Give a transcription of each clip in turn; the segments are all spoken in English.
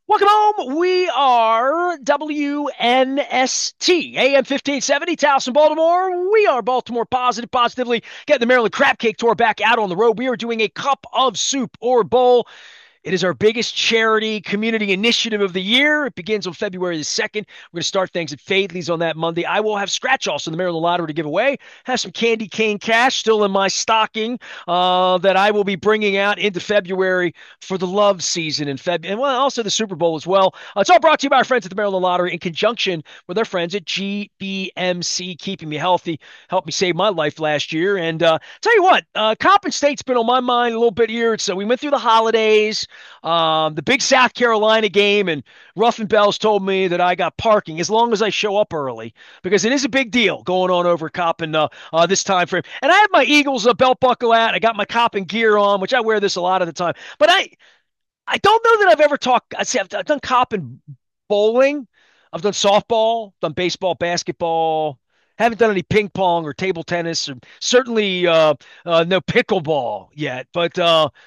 Welcome home. We are WNST, AM 1570, Towson, Baltimore. We are Baltimore positively getting the Maryland Crab Cake Tour back out on the road. We are doing a cup of soup or bowl. It is our biggest charity community initiative of the year. It begins on February the 2nd. We're going to start things at Fadley's on that Monday. I will have scratch offs in the Maryland Lottery to give away. Have some candy cane cash still in my stocking that I will be bringing out into February for the love season in February, and well, also the Super Bowl as well. It's all brought to you by our friends at the Maryland Lottery in conjunction with our friends at GBMC, keeping me healthy, helped me save my life last year. And tell you what, Coppin State's been on my mind a little bit here. So we went through the holidays, the big South Carolina game, and Ruffin Bells told me that I got parking as long as I show up early because it is a big deal going on over Coppin this time frame. And I have my Eagles belt buckle out. I got my Coppin gear on, which I wear this a lot of the time. But I don't know that I've ever talked. I say I've done Coppin bowling. I've done softball, done baseball, basketball. Haven't done any ping pong or table tennis, or certainly no pickleball yet. But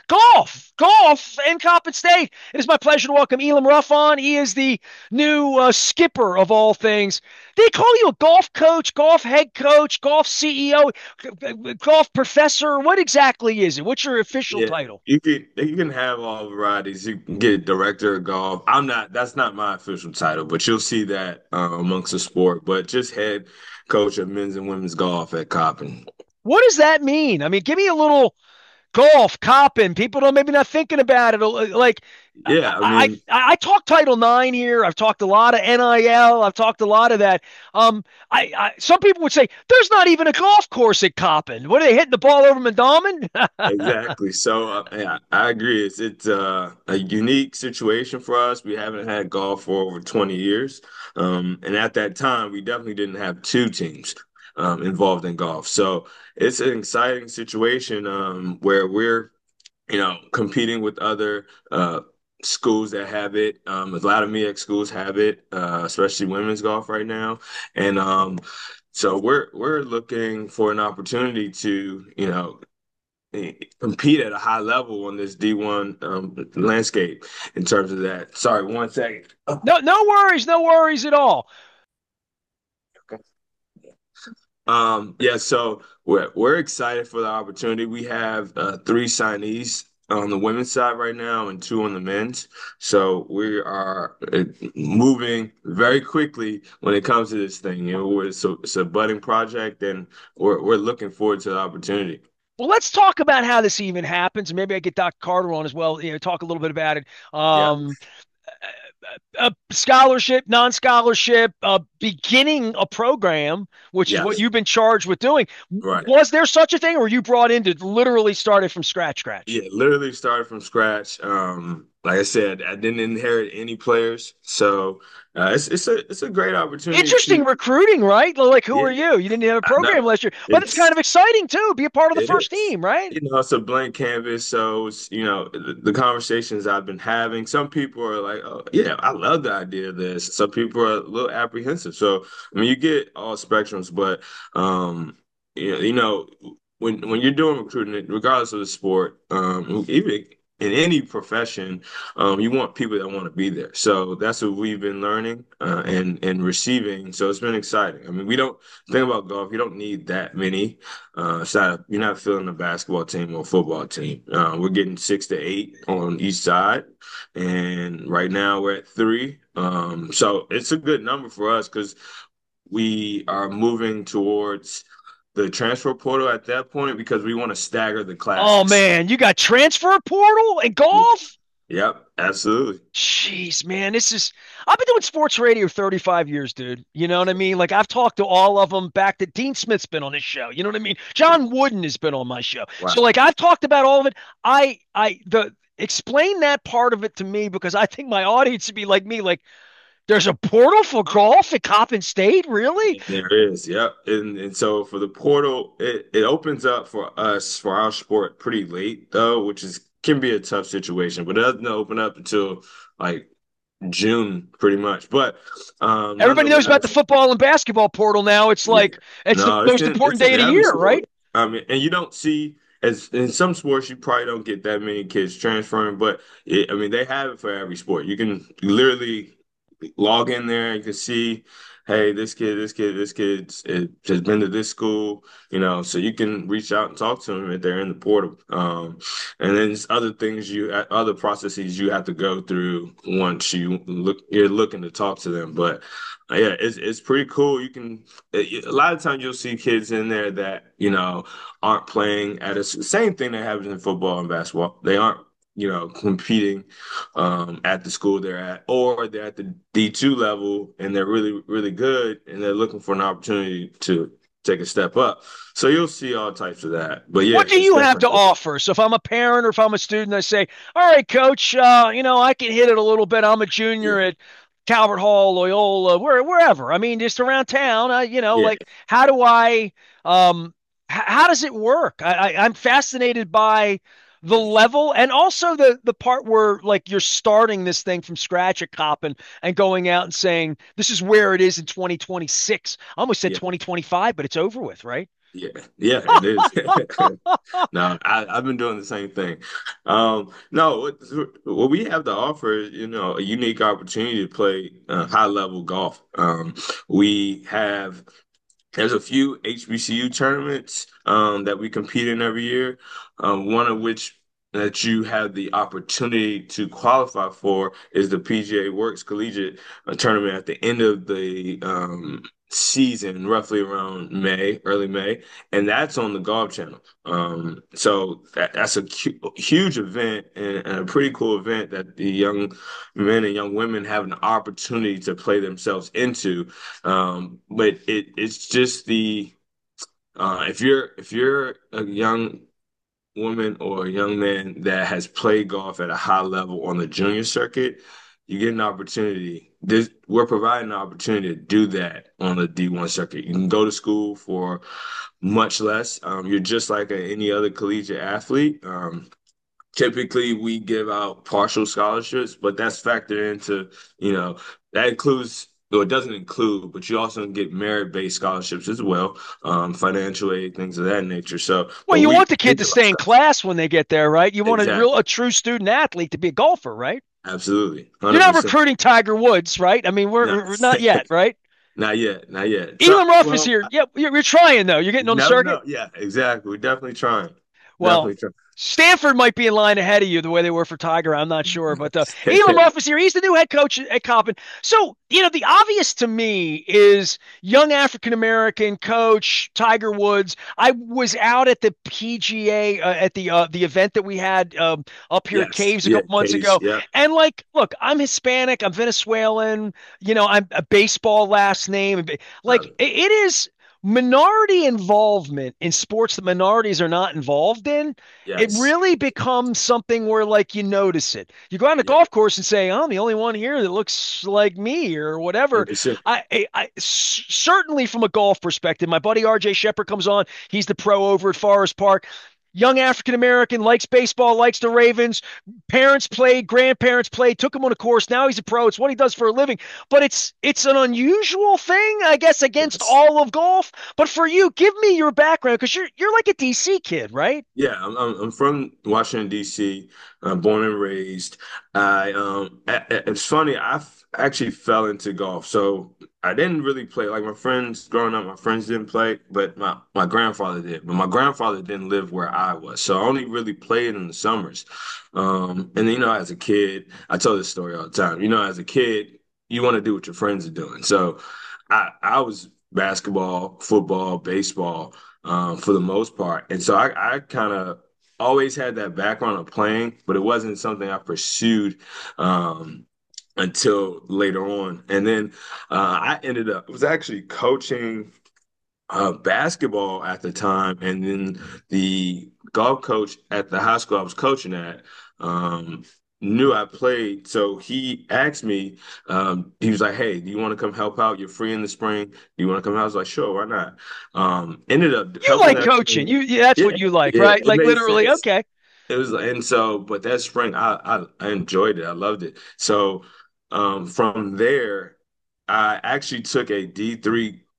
golf, and Coppin State. It is my pleasure to welcome Elam Ruff on. He is the new skipper of all things. They call you a golf coach, golf head coach, golf CEO, golf professor. What exactly is it? What's your official Yeah, title? you can have all varieties. You can get director of golf. I'm not. That's not my official title, but you'll see that amongst the sport. But just head coach of men's and women's golf at Coppin. What does that mean? I mean, give me a little golf, copping. People don't maybe not thinking about it. Like Yeah, I mean, I talk Title IX here. I've talked a lot of NIL. I've talked a lot of that. Some people would say there's not even a golf course at Coppin. What are they hitting the ball over Mandalman? exactly. So yeah, I agree. It's a unique situation for us. We haven't had golf for over 20 years, and at that time, we definitely didn't have two teams involved in golf. So it's an exciting situation where we're competing with other schools that have it. A lot of MEAC schools have it, especially women's golf right now, and so we're looking for an opportunity to compete at a high level on this D1 landscape in terms of that. Sorry, 1 second. No, no worries at all. Yeah, so we're excited for the opportunity. We have three signees on the women's side right now and two on the men's. So we are moving very quickly when it comes to this thing. It's a budding project, and we're looking forward to the opportunity. Well, let's talk about how this even happens. Maybe I get Doc Carter on as well. Talk a little bit about it. Yeah. A scholarship, non-scholarship, beginning a program, which is what Yes. you've been charged with doing. Right. Was there such a thing, or were you brought in to literally start it from scratch? Yeah, literally started from scratch. Like I said, I didn't inherit any players, so it's a great opportunity Interesting to. recruiting, right? Like, who Yeah, are you? You didn't have a I know. program last year, but it's kind It's of exciting too. Be a part of the it first is. team, right? It's a blank canvas. So the conversations I've been having. Some people are like, "Oh, yeah, I love the idea of this." Some people are a little apprehensive. So I mean, you get all spectrums, but you know, when you're doing recruiting, regardless of the sport, even in any profession, you want people that want to be there. So that's what we've been learning and receiving. So it's been exciting. I mean, we don't think about golf. You don't need that many. You're not filling a basketball team or a football team. We're getting 6 to 8 on each side, and right now we're at three. So it's a good number for us because we are moving towards the transfer portal at that point because we want to stagger the Oh classes. man, you got transfer portal and Yeah. golf? Yep, absolutely. Jeez, man, this is. I've been doing sports radio 35 years, dude. You know what I mean? Like, I've talked to all of them back to Dean Smith's been on this show. You know what I mean? John Wooden has been on my show. So, Wow. like, I've talked about all of it. Explain that part of it to me because I think my audience would be like me. Like, there's a portal for golf at Coppin State? Really? There is, yep. And so for the portal, it opens up for us for our sport pretty late though, which is can be a tough situation, but it doesn't open up until like June pretty much. But Everybody knows about the nonetheless, football and basketball portal now. It's yeah. like, it's the No, most important it's day in of the year, every right? sport. I mean, and you don't see. as in some sports, you probably don't get that many kids transferring, but I mean, they have it for every sport. You can literally log in there. You can see, hey, has been to this school, so you can reach out and talk to them if they're in the portal. And then there's other things other processes you have to go through once you're looking to talk to them. But yeah, it's pretty cool. A lot of times you'll see kids in there that, aren't playing at a same thing that happens in football and basketball. They aren't, competing at the school they're at, or they're at the D2 level and they're really, really good and they're looking for an opportunity to take a step up. So you'll see all types of that. But yeah, What do it's you have to definitely, offer? So if I'm a parent or if I'm a student, I say, all right, coach, I can hit it a little bit. I'm a junior yeah, at Calvert Hall, Loyola, wherever. I mean, just around town. yeah. Like how do I, how does it work? I'm fascinated by the level and also the part where like you're starting this thing from scratch at Coppin and going out and saying this is where it is in 2026. I almost said Yeah. 2025, but it's over with, right? Yeah, yeah, it is. No, I've been doing the same thing. No, what we have to offer is, a unique opportunity to play high level golf. We have There's a few HBCU tournaments that we compete in every year. One of which that you have the opportunity to qualify for is the PGA Works Collegiate tournament at the end of the season, roughly around May, early May, and that's on the Golf Channel. So that's a huge event and a pretty cool event that the young men and young women have an opportunity to play themselves into. But it's just if you're a young woman or a young man that has played golf at a high level on the junior circuit, you get an opportunity. We're providing an opportunity to do that on the D1 circuit. You can go to school for much less. You're just like any other collegiate athlete. Typically, we give out partial scholarships, but that's factored into, that includes, or it doesn't include, but you also get merit-based scholarships as well, financial aid, things of that nature. So, Well, but you want the we kid to give out stay in scholarships. class when they get there, right? You want Exactly. a true student athlete to be a golfer, right? Absolutely. You're not 100%. recruiting Tiger Woods, right? I mean, No, we're not yet, right? not yet. Not yet. Elam Ruff is Well, here. Yep, you're trying though. You're getting you on the never circuit. know. Yeah, exactly. We're definitely trying. Well, Definitely trying. Stanford might be in line ahead of you the way they were for Tiger. I'm not sure, but Elam Ruff is here. He's the new head coach at Coppin. So the obvious to me is young African American coach Tiger Woods. I was out at the PGA at the event that we had up here at Yes. Caves a Yeah, couple months Case. ago, Yeah. and like, look, I'm Hispanic, I'm Venezuelan. I'm a baseball last name. Like, it is minority involvement in sports that minorities are not involved in. It Yes. really becomes something where like you notice it. You go on the Yeah. golf course and say, "Oh, I'm the only one here that looks like me," or whatever. 100%. Certainly from a golf perspective, my buddy RJ Shepard comes on. He's the pro over at Forest Park. Young African American, likes baseball, likes the Ravens. Parents played, grandparents played, took him on a course. Now he's a pro. It's what he does for a living. But it's an unusual thing, I guess, against Yes. all of golf. But for you, give me your background because you're like a DC kid, right? Yeah, I'm from Washington D.C. Born and raised. It's funny. Actually fell into golf, so I didn't really play. Like my friends growing up, my friends didn't play, but my grandfather did. But my grandfather didn't live where I was, so I only really played in the summers. And then, as a kid, I tell this story all the time. As a kid, you want to do what your friends are doing. So I was basketball, football, baseball for the most part. And so I kind of always had that background of playing, but it wasn't something I pursued until later on. And then I ended up was actually coaching basketball at the time, and then the golf coach at the high school I was coaching at um, knew I played, so he asked me. He was like, "Hey, do you want to come help out? You're free in the spring. Do you want to come out?" I was like, "Sure, why not?" Ended up You helping like that coaching. spring. That's Yeah, what you like, yeah, right? it Like made literally, sense. okay. It was, and so, but that spring, I enjoyed it. I loved it. So, from there, I actually took a D3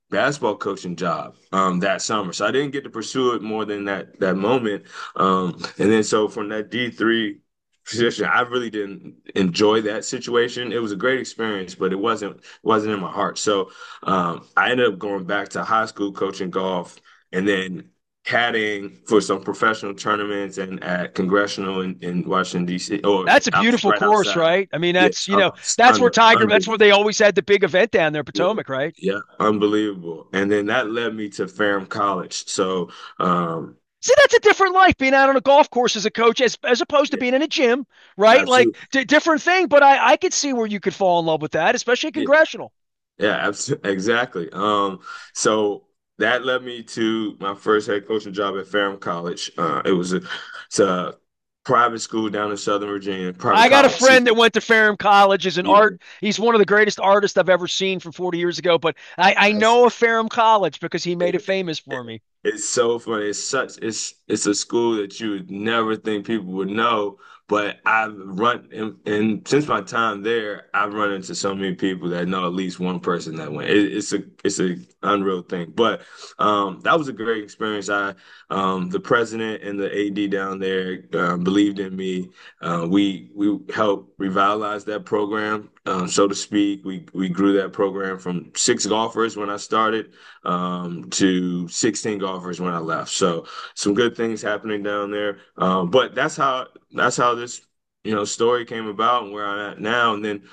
basketball coaching job that summer. So I didn't get to pursue it more than that moment. And then so from that D3 position, I really didn't enjoy that situation. It was a great experience, but it wasn't in my heart. So I ended up going back to high school coaching golf and then caddying for some professional tournaments and at Congressional in Washington, D.C. or That's a out, beautiful right course, outside. right? I mean, Yeah, that's, that's where that's where unbelievable. they always had the big event down there, Yeah, Potomac, right? yeah, unbelievable. And then that led me to Ferrum College. So, See, that's a different life being out on a golf course as a coach, as opposed to yeah, being in a gym, right? Like absolutely. different thing. But I could see where you could fall in love with that, especially at Yeah, congressional. yeah, absolutely, exactly. So that led me to my first head coaching job at Ferrum College. It's a private school down in Southern Virginia, private I got a college. friend that went to Ferrum College as an Yeah, art. He's one of the greatest artists I've ever seen from 40 years ago. But I that's know of Ferrum College because he made it it. famous for me. It's so funny. It's a school that you would never think people would know, but I've run and since my time there, I've run into so many people that know at least one person that went. It's a unreal thing. But that was a great experience. I the president and the AD down there believed in me. We helped revitalize that program, so to speak. We grew that program from 6 golfers when I started to 16 golfers when I left. So some good things happening down there. But that's how this story came about and where I'm at now. And then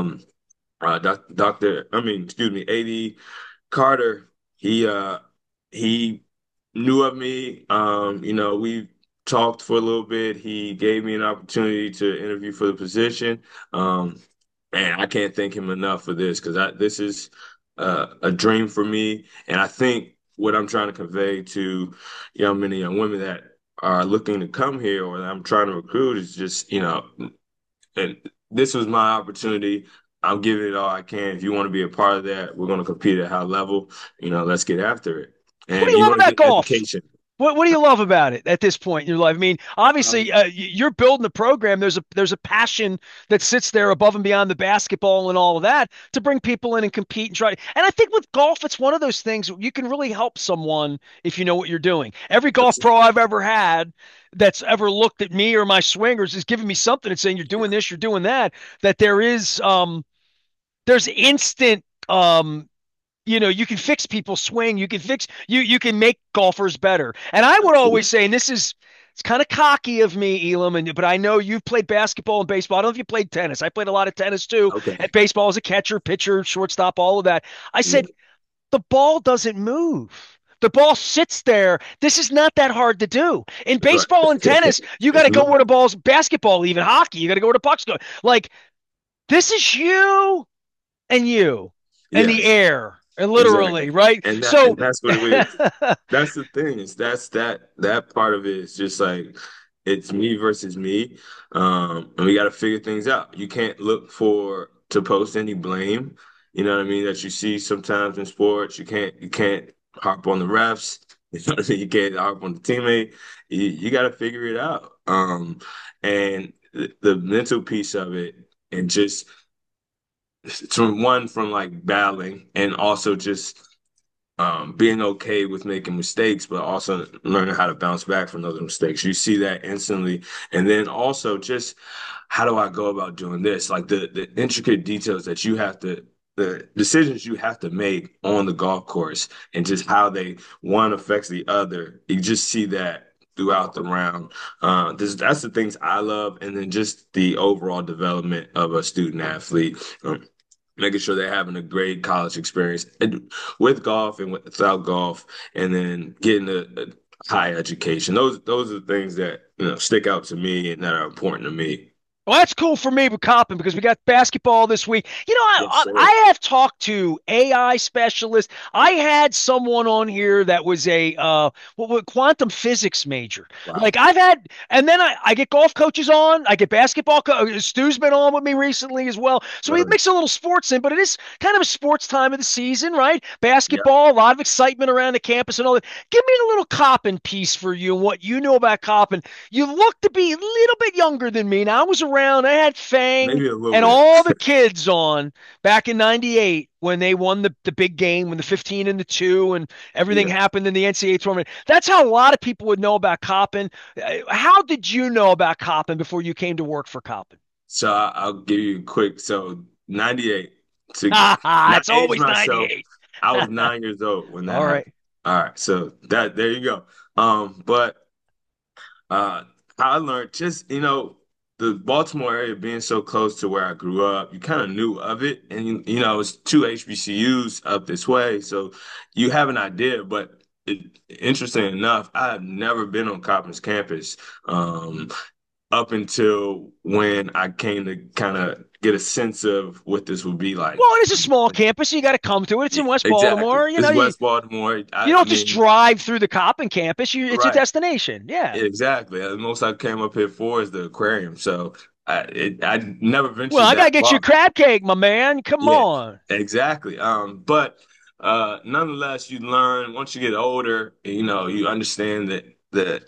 excuse me, AD Carter, he knew of me. We talked for a little bit. He gave me an opportunity to interview for the position. Um, and I can't thank him enough for this because this is a dream for me. And I think what I'm trying to convey to young men and young women that are looking to come here or that I'm trying to recruit is just, and this was my opportunity. I'm giving it all I can. If you want to be a part of that, we're going to compete at high level. Let's get after it. What do And you you love want to about get golf? education. What do you love about it at this point in your life? I mean, obviously, Um, you're building a program. There's a passion that sits there above and beyond the basketball and all of that to bring people in and compete and try. And I think with golf, it's one of those things you can really help someone if you know what you're doing. Every golf pro I've ever had that's ever looked at me or my swingers is giving me something and saying you're doing this, you're doing that. That there's instant you can fix people's swing. You can make golfers better. And I would always say, and it's kind of cocky of me, Elam, but I know you've played basketball and baseball. I don't know if you played tennis. I played a lot of tennis too, okay. and baseball as a catcher, pitcher, shortstop, all of that. I Yeah. said the ball doesn't move. The ball sits there. This is not that hard to do. In Right. baseball and tennis, you got to go where the ball's basketball, even hockey. You got to go where the puck's going. Like this is you and the Yes, air, and exactly. literally, right? And that So, and that's what it is. That's the thing is that part of it is just like it's me versus me, and we got to figure things out. You can't look for to post any blame. You know what I mean? That you see sometimes in sports. You can't harp on the refs. You know what I mean? You can't harp on the teammate. You got to figure it out. And the mental piece of it, and just from like battling, and also just being okay with making mistakes, but also learning how to bounce back from those mistakes. You see that instantly. And then also just how do I go about doing this? Like the intricate details that the decisions you have to make on the golf course and just how one affects the other. You just see that throughout the round. That's the things I love. And then just the overall development of a student athlete. Making sure they're having a great college experience with golf and without golf, and then getting a high education. Those are the things that stick out to me and that are important to me. well, that's cool for me with Coppin because we got basketball this week. Yes, sir. I have talked to AI specialists. I had someone on here that was a quantum physics major. Wow. Like I've had, and then I get golf coaches on. I get basketball. Stu's been on with me recently as well. So we Uh, mix a little sports in, but it is kind of a sports time of the season, right? yeah. Basketball, a lot of excitement around the campus and all that. Give me a little Coppin piece for you and what you know about Coppin. You look to be a little bit younger than me. Now I was around around. They had Fang maybe a little and bit. all the kids on back in '98 when they won the big game, when the 15 and the 2 and everything Yeah. happened in the NCAA tournament. That's how a lot of people would know about Coppin. How did you know about Coppin before you came to work for Coppin? So I'll give you a quick. So 98 to not It's age always myself. 98. I was 9 years old when that All happened. right. All right. So that there you go. But uh, I learned just, the Baltimore area being so close to where I grew up, you kind of knew of it. And, it's two HBCUs up this way. So you have an idea. But interesting enough, I have never been on Coppin's campus. Um, Up until when I came to kind of get a sense of what this would be like. Well, it is a small campus. So you got to come to it. It's Yeah, in West exactly. Baltimore. It's West Baltimore. You I don't just mean, drive through the Coppin campus. It's a right. destination. Yeah. Exactly. The most I came up here for is the aquarium. So I never Well, ventured I gotta that get you far. crab cake, my man. Come Yeah, on. exactly. But nonetheless, you learn once you get older, you understand that the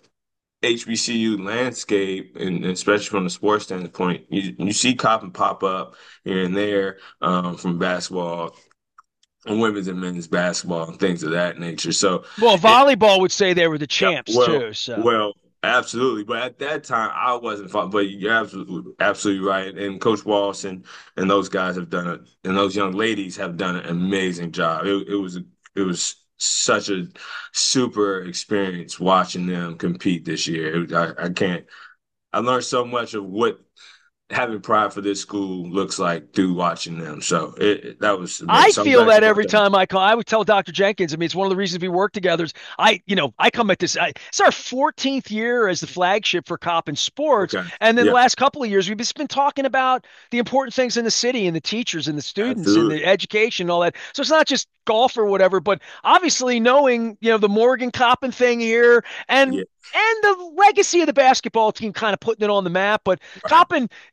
HBCU landscape, and especially from the sports standpoint, you see Coppin pop up here and there from basketball and women's and men's basketball and things of that nature. So, Well, it, volleyball would say they were the yeah, champs well, too. So, well, absolutely. But at that time, I wasn't fun. But you're absolutely right. And Coach Walsh and those guys have done it, and those young ladies have done an amazing job. It was such a super experience watching them compete this year. I can't. I learned so much of what having pride for this school looks like through watching them. So that was amazing. I So I'm feel glad you that brought every that up. time I call. I would tell Dr. Jenkins. I mean, it's one of the reasons we work together. Is I come at this. It's our 14th year as the flagship for Coppin Sports, Okay. and then the Yeah, last couple of years we've just been talking about the important things in the city and the teachers and the students and absolutely. the education and all that. So it's not just golf or whatever, but obviously knowing the Morgan Coppin thing here and. Yeah, And the legacy of the basketball team kind of putting it on the map. But right.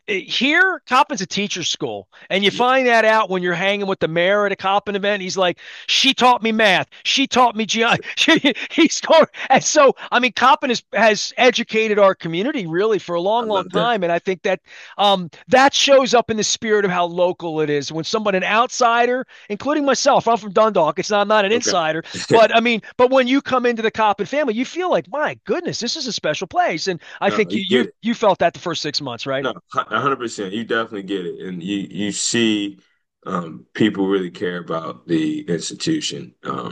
Coppin's a teacher's school. And you Yeah, find that out when you're hanging with the mayor at a Coppin event. He's like, she taught me math. She taught me geography. He's going. And so, I mean, Coppin has educated our community really for a I long, long love that. time. And I think that that shows up in the spirit of how local it is. When someone, an outsider, including myself, I'm from Dundalk. I'm not an Okay. insider, but I mean, but when you come into the Coppin family, you feel like, my goodness, this is a special place. And I No, think you you get you it. you felt that the first 6 months, right? No, 100%. You definitely get it, and you see people really care about the institution.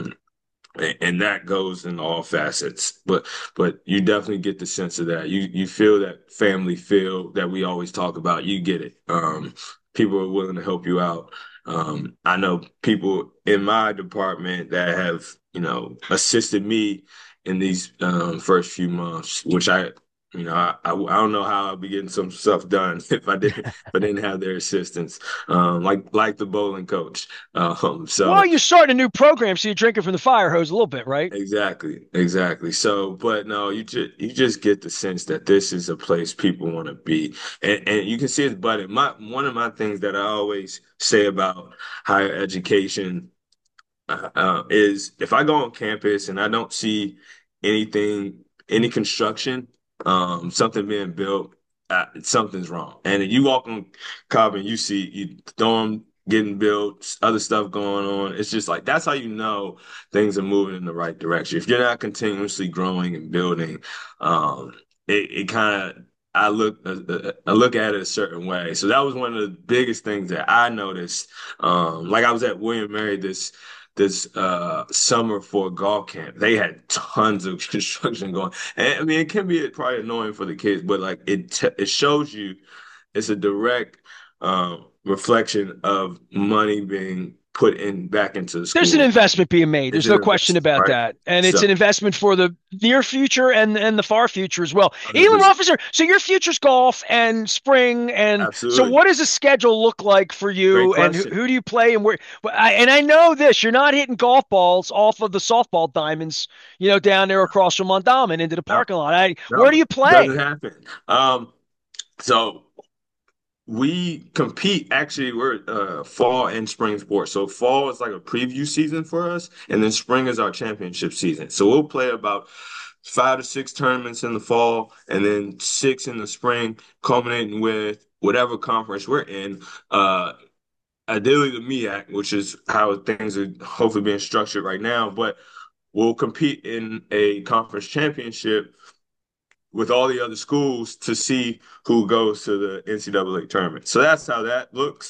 And that goes in all facets. But you definitely get the sense of that. You feel that family feel that we always talk about. You get it. People are willing to help you out. I know people in my department that have, assisted me in these first few months, which I don't know how I'd be getting some stuff done if I didn't have their assistance, like the bowling coach. Well, So you're starting a new program, so you're drinking from the fire hose a little bit, right? exactly, exactly. So, but no, you just get the sense that this is a place people want to be, and you can see it. But one of my things that I always say about higher education is if I go on campus and I don't see anything, any construction, something being built, something's wrong. And if you walk on Cobb and you see dorm getting built, other stuff going on, it's just like that's how you know things are moving in the right direction. If you're not continuously growing and building, it kind of I look at it a certain way. So that was one of the biggest things that I noticed. Like I was at William Mary this summer for a golf camp. They had tons of construction going. And I mean, it can be probably annoying for the kids, but like it shows you it's a direct reflection of money being put in back into the There's an school. investment being made. It's There's an no question investment, about right? that. And it's So an investment for the near future and the far future as well. Elam 100%. Officer, so your future's golf and spring. And so Absolutely. what does the schedule look like for Great you and question. who do you play and where? And I know this, you're not hitting golf balls off of the softball diamonds, down there across from Mondawmin into the No, parking lot. Where do no, you doesn't play? happen. So we compete. Actually, we're fall and spring sports. So fall is like a preview season for us, and then spring is our championship season. So we'll play about 5 to 6 tournaments in the fall, and then 6 in the spring, culminating with whatever conference we're in. Ideally the MEAC, which is how things are hopefully being structured right now, but we'll compete in a conference championship with all the other schools to see who goes to the NCAA tournament. So that's how that looks.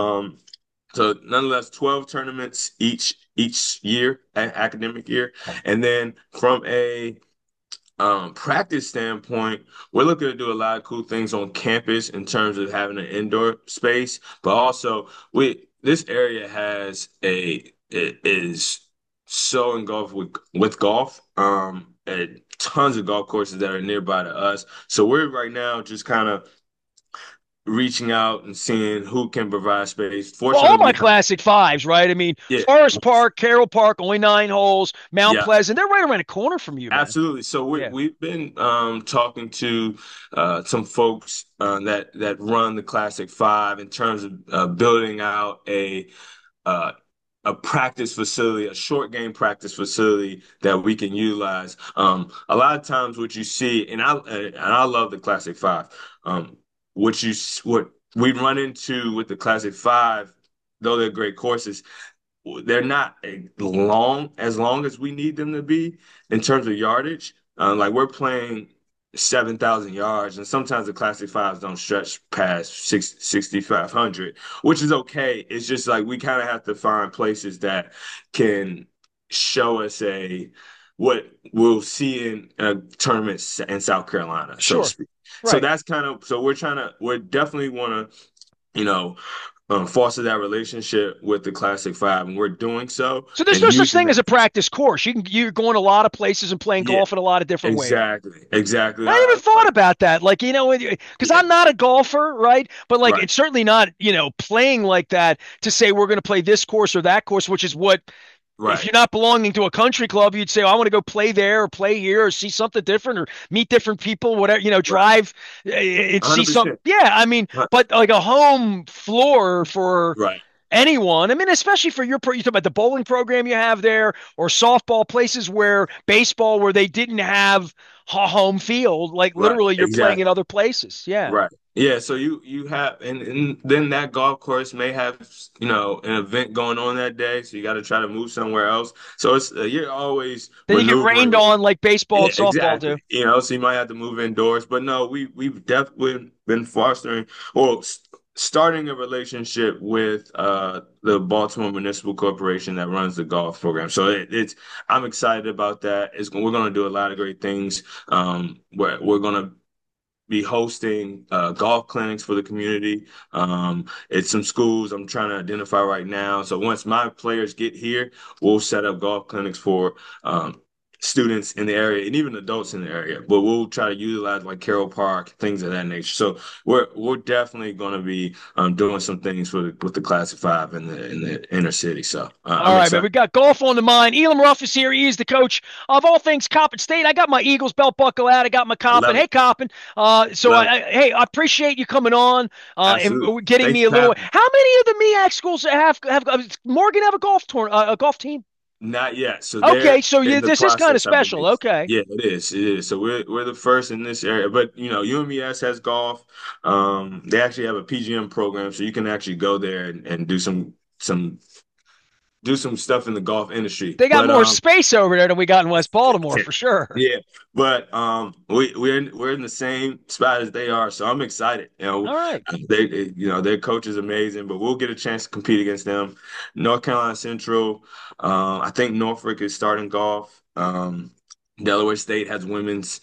So nonetheless, 12 tournaments each year, academic year, and then from a practice standpoint, we're looking to do a lot of cool things on campus in terms of having an indoor space, but also we this area has it is so engulfed with golf, and tons of golf courses that are nearby to us. So we're right now just kind of reaching out and seeing who can provide space. Well, all Fortunately, my we have classic fives, right? I mean, yeah, Forest Park, Carroll Park, only 9 holes, Mount yeah. Pleasant, they're right around the corner from you, man. Absolutely. So Yeah, we've been talking to some folks that run the Classic Five in terms of building out uh, a practice facility, a short game practice facility that we can utilize. A lot of times, what you see, and I love the Classic Five. What we run into with the Classic Five, though they're great courses, they're not as long as we need them to be in terms of yardage. Like we're playing 7,000 yards, and sometimes the Classic Fives don't stretch past 6,500, which is okay. It's just like we kind of have to find places that can show us a what we'll see in a tournament in South Carolina, so to sure. speak. So Right. that's kind of so we're definitely want to you know foster that relationship with the Classic Five, and we're doing so So there's and no such using thing as that. a practice course. You're going a lot of places and playing Yeah, golf in a lot of different ways. exactly. I never thought Like, about that. Like, because yeah, I'm not a golfer, right? But like, right, it's certainly not, playing like that to say we're going to play this course or that course, which is what, if right, you're not belonging to a country club, you'd say, oh, I want to go play there or play here or see something different or meet different people, whatever, right, drive and see some. 100%. Yeah. I mean, but like a home floor for Right, anyone. I mean, especially for you talk about the bowling program you have there, or softball places where baseball where they didn't have a home field. Like right, literally, you're playing in exactly. other places. Yeah. Right. Yeah, so you have and then that golf course may have, an event going on that day, so you got to try to move somewhere else. So it's you're always Then you get rained maneuvering. on like baseball Yeah, and softball exactly. do. So you might have to move indoors, but no, we've definitely been fostering or starting a relationship with the Baltimore Municipal Corporation that runs the golf program. So it's I'm excited about that. We're going to do a lot of great things. We're going to be hosting golf clinics for the community. It's some schools I'm trying to identify right now. So once my players get here, we'll set up golf clinics for students in the area and even adults in the area. But we'll try to utilize like Carroll Park, things of that nature. So we're definitely going to be doing some things with the Classic Five in the inner city. So All I'm right, man. excited. We got golf on the mind. Elam Ruff is here. He is the coach of all things Coppin State. I got my Eagles belt buckle out. I got my I Coppin. love Hey, it. Coppin. So Love it. hey, I appreciate you coming on Absolutely. and getting Thanks me a for little. having me. How many of the MEAC schools have Morgan have a a golf team? Not yet. So Okay, they're so in the this is kind of process, I special. believe. Okay. Yeah, it is. It is. So we're the first in this area. But UMES has golf. They actually have a PGM program, so you can actually go there and some do some stuff in the golf industry. They got But more space over there than we got in West Baltimore for sure. yeah, but we're in the same spot as they are, so I'm excited. All right. Their coach is amazing, but we'll get a chance to compete against them. North Carolina Central, I think Norfolk is starting golf. Delaware State has women's.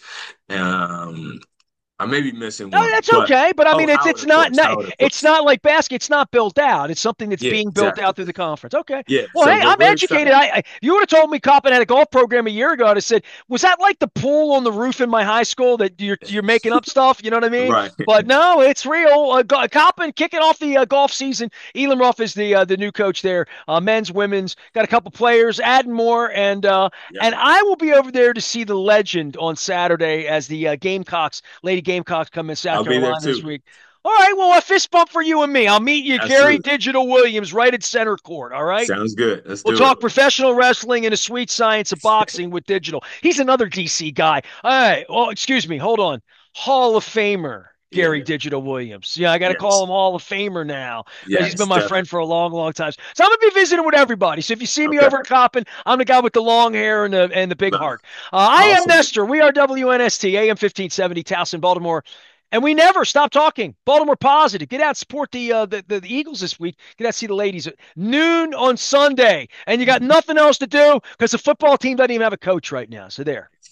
Um, I may be missing No, one, that's but okay. But I oh, mean, it's Howard, it's of not, course, not Howard, of it's course. not like basket. It's not built out. It's something that's Yeah, being built out exactly. through the conference. Okay. Yeah, Well, so hey, but I'm we're educated. excited. If you would have told me Coppin had a golf program a year ago, I'd have said, was that like the pool on the roof in my high school that you're making up stuff? You know what I mean? Right. But no, it's real. Coppin kicking off the golf season. Elam Ruff is the new coach there. Men's, women's, got a couple players, adding more, Yeah, and I will be over there to see the legend on Saturday as the Gamecocks, Lady Gamecocks, come in South I'll be there Carolina this too. week. All right, well, a fist bump for you and me. I'll meet you, Gary Absolutely. Digital Williams, right at center court. All right. Sounds good. Let's We'll do it. talk professional wrestling and the sweet science of boxing with Digital. He's another DC guy. All right. Oh, excuse me. Hold on. Hall of Famer Gary Yeah. Digital Williams. Yeah, I got to call Yes. him Hall of Famer now because he's Yes, been my definitely. friend for a long, long time. So I'm gonna be visiting with everybody. So if you see me Okay. over at Coppin, I'm the guy with the long hair and the big No. heart. I am Awesome. Nestor. We are WNST AM 1570 Towson, Baltimore. And we never stop talking. Baltimore positive. Get out, support the Eagles this week. Get out, see the ladies at noon on Sunday. And you got nothing else to do because the football team doesn't even have a coach right now. So there.